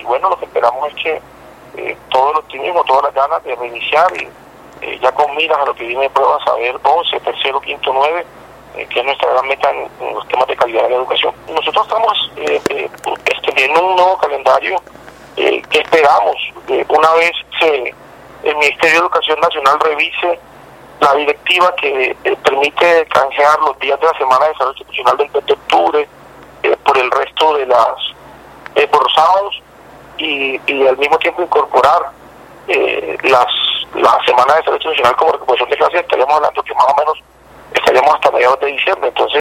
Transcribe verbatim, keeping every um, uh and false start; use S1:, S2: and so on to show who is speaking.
S1: bueno, lo que esperamos es que eh, todo el optimismo, todas las ganas de reiniciar y eh, ya con miras a lo que viene de pruebas, a ver once, tercero, quinto, nueve, eh, que es nuestra gran meta en, en los temas de calidad de la educación. Nosotros estamos eh, eh, extendiendo un nuevo calendario eh, que esperamos, eh, una vez se, el Ministerio de Educación Nacional revise la directiva que eh, permite canjear los días de la semana de salud institucional del mes de octubre eh, por el resto de las, eh, por los sábados y, y al mismo tiempo incorporar eh, las la semana de salud institucional como recuperación de clases. Estaríamos hablando que más o menos estaríamos hasta mediados de diciembre. Entonces